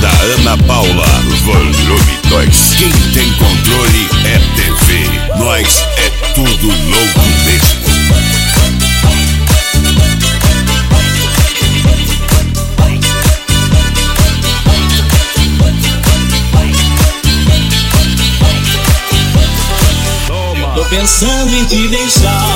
da Ana Paula, volume 2. Quem tem controle é TV, nós é tudo louco mesmo. Tô pensando em te deixar,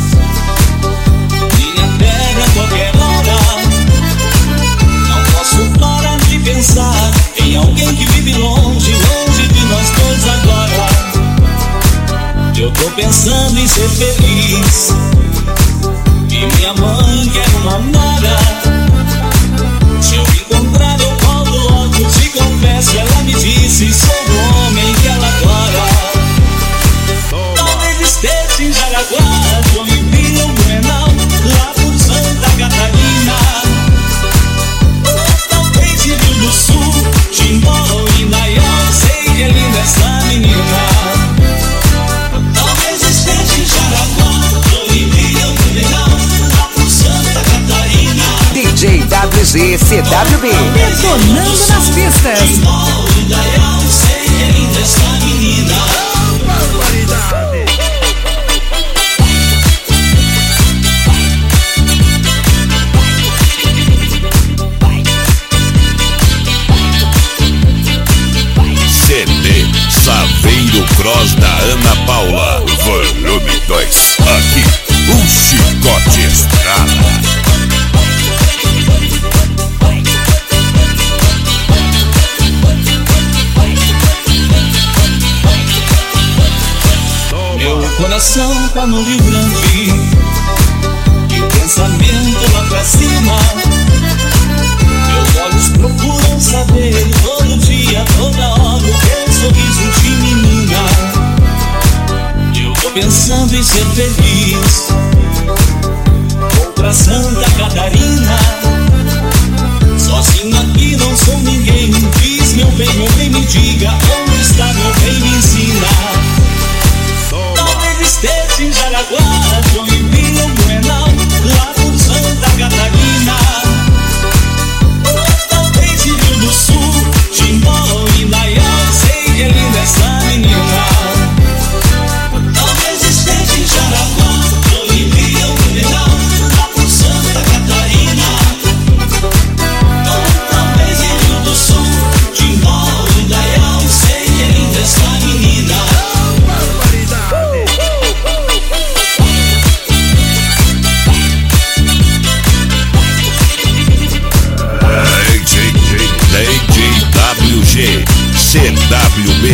minha terra a qualquer hora. Não posso parar de pensar em alguém que vive longe, longe de nós dois agora. Eu tô pensando em ser feliz, e minha mãe quer uma nora. Se eu encontrar eu volto logo, te confesso, ela me disse, sou o homem que ela adora. Esteja em Jaraguá, Joinville ou Blumenau, lá por Santa Catarina, talvez em Rio do Sul, Timbó ou Indaial, sei que é linda essa menina. Talvez esteja em Jaraguá, Joinville ou Blumenau, lá por Santa Catarina, DJ WG CWB, detonando nas pistas. Timbó ou Indaial, sei que é linda essa menina. CD Saveiro Cross da Ana Paula, volume 2. Aqui o chicote estrala. Meu coração tá no Rio Grande, e o pensamento lá pra cima. Meus olhos procuram saber todo dia, toda hora, o teu sorriso de menina. Eu tô pensando em ser feliz, vou pra Santa Catarina. Sozinho aqui não sou ninguém, diz meu bem me diga, onde está meu bem, me ensina. Talvez esteja em Jaraguá, Joinville ou Blumenau, lá por Santa Catarina, talvez em Rio do Sul, Timbó ou Indaial, sei que é linda essa menina. Talvez esteja em Jaraguá, Joinville ou Blumenau, lá por Santa Catarina, talvez em Rio do Sul, Timbó ou Indaial, sei que é linda essa menina. DJ WG CWB